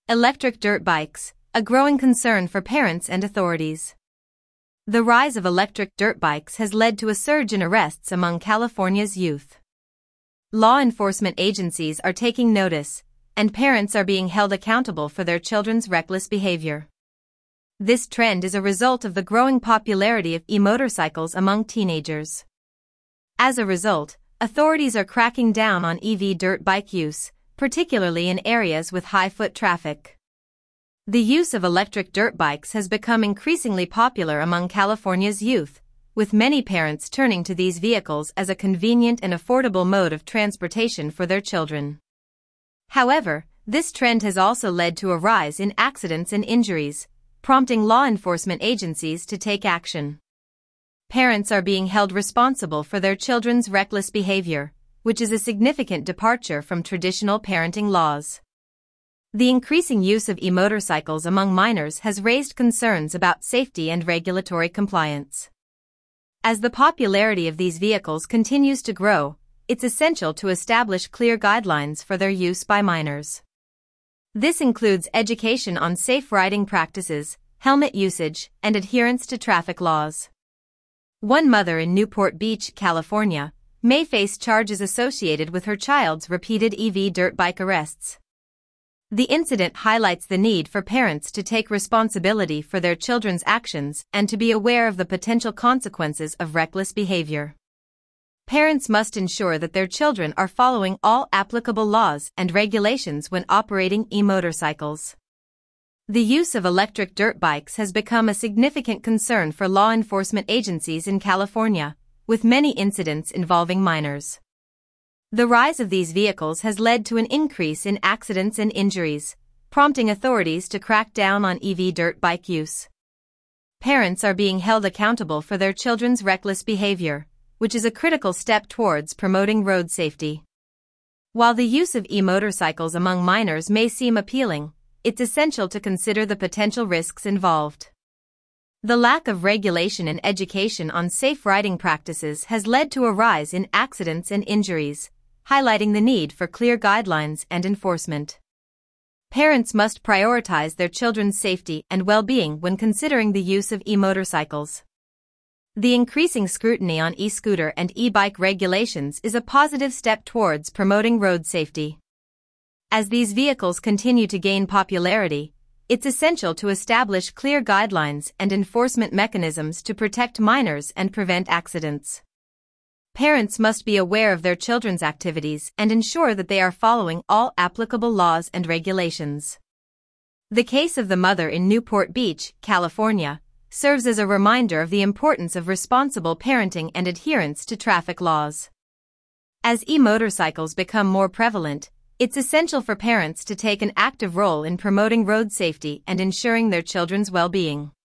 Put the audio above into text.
Electric dirt bikes, a growing concern for parents and authorities. The rise of electric dirt bikes has led to a surge in arrests among California's youth. Law enforcement agencies are taking notice, and parents are being held accountable for their children's reckless behavior. This trend is a result of the growing popularity of e-motorcycles among teenagers. As a result, authorities are cracking down on EV dirt bike use, particularly in areas with high foot traffic. The use of electric dirt bikes has become increasingly popular among California's youth, with many parents turning to these vehicles as a convenient and affordable mode of transportation for their children. However, this trend has also led to a rise in accidents and injuries, prompting law enforcement agencies to take action. Parents are being held responsible for their children's reckless behavior, which is a significant departure from traditional parenting laws. The increasing use of e-motorcycles among minors has raised concerns about safety and regulatory compliance. As the popularity of these vehicles continues to grow, it's essential to establish clear guidelines for their use by minors. This includes education on safe riding practices, helmet usage, and adherence to traffic laws. One mother in Newport Beach, California, may face charges associated with her child's repeated EV dirt bike arrests. The incident highlights the need for parents to take responsibility for their children's actions and to be aware of the potential consequences of reckless behavior. Parents must ensure that their children are following all applicable laws and regulations when operating e-motorcycles. The use of electric dirt bikes has become a significant concern for law enforcement agencies in California, with many incidents involving minors. The rise of these vehicles has led to an increase in accidents and injuries, prompting authorities to crack down on EV dirt bike use. Parents are being held accountable for their children's reckless behavior, which is a critical step towards promoting road safety. While the use of e-motorcycles among minors may seem appealing, it's essential to consider the potential risks involved. The lack of regulation and education on safe riding practices has led to a rise in accidents and injuries, highlighting the need for clear guidelines and enforcement. Parents must prioritize their children's safety and well-being when considering the use of e-motorcycles. The increasing scrutiny on e-scooter and e-bike regulations is a positive step towards promoting road safety. As these vehicles continue to gain popularity, it's essential to establish clear guidelines and enforcement mechanisms to protect minors and prevent accidents. Parents must be aware of their children's activities and ensure that they are following all applicable laws and regulations. The case of the mother in Newport Beach, California, serves as a reminder of the importance of responsible parenting and adherence to traffic laws. As e-motorcycles become more prevalent, it's essential for parents to take an active role in promoting road safety and ensuring their children's well-being.